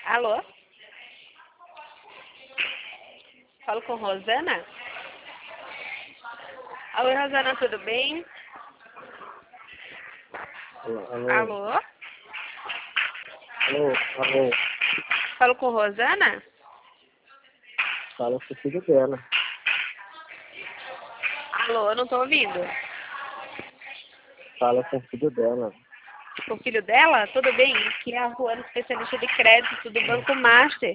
Alô? Falo com Rosana? Oi, Rosana, tudo bem? Alô, Alô? alô, Falo com Rosana? fala com o filho dela. Alô, eu não tô ouvindo. Fala com o filho dela. O filho dela? Tudo bem? Aqui é a Ruana, especialista de crédito do Banco Master.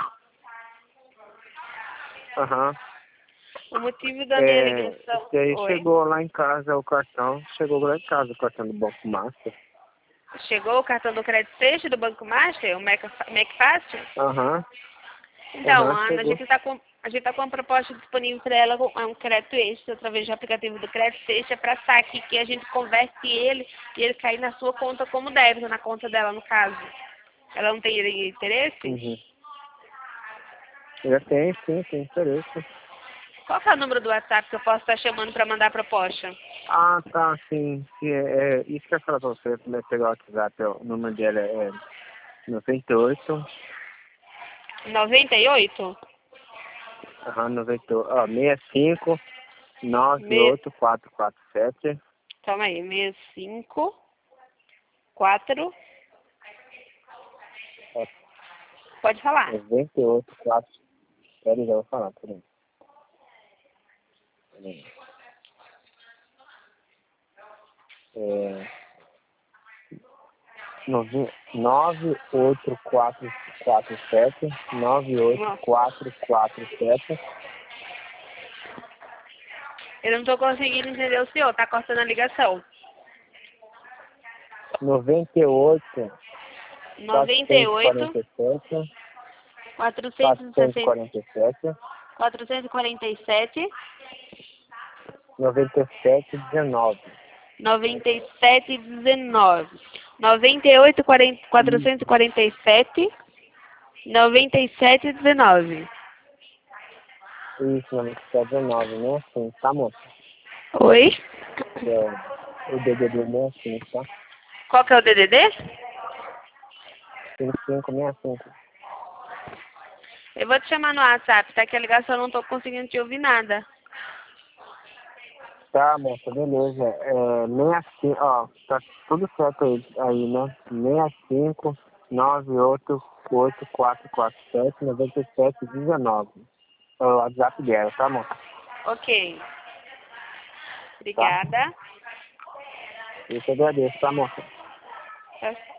Aham. O motivo da minha ligação... Esse aí Oi. chegou lá em casa o cartão. Chegou lá em casa o cartão do Banco Master. Chegou o cartão do Crédito Sexta do Banco Master, o McFast? Aham. Então, Aham, Ana, chegou. a gente tá com uma proposta disponível para ela, é um crédito extra, através do aplicativo do Crédito Extra, para saque, que a gente converte ele e ele cair na sua conta como débito, na conta dela, no caso. Ela não tem interesse? Uhum. Já tem, sim, tem interesse. Qual que é o número do WhatsApp que eu posso estar chamando para mandar a proposta? Ah, tá, sim. Isso que eu ia falar pra você, primeiro pegar o WhatsApp. O número dela é 98. 98? Aham, 98. Ó, 65 Me... 98447. Calma aí, 65, 4, pode falar. 98, 4. Peraí, já vou falar, peraí. É, 98447, Nossa, 98447, eu não tô conseguindo entender o senhor, tá cortando a ligação. 98, 98, 447, 460, 447, 447, 97, 19. 97, 19. 98, 40, 447, 97, 19. Isso, 97, 19, né? Assim, tá, moça? Oi? O DDD, né? Assim, tá? Qual que é o DDD? 5565. Eu vou te chamar no WhatsApp, tá? Que a ligação eu não tô conseguindo te ouvir nada. Tá, moça, beleza. 65, ó, tá tudo certo aí, né? 65 9884447 9719. É o WhatsApp dela, tá, moça? Ok. Tá? Obrigada. Eu te agradeço, tá, moça? Tá.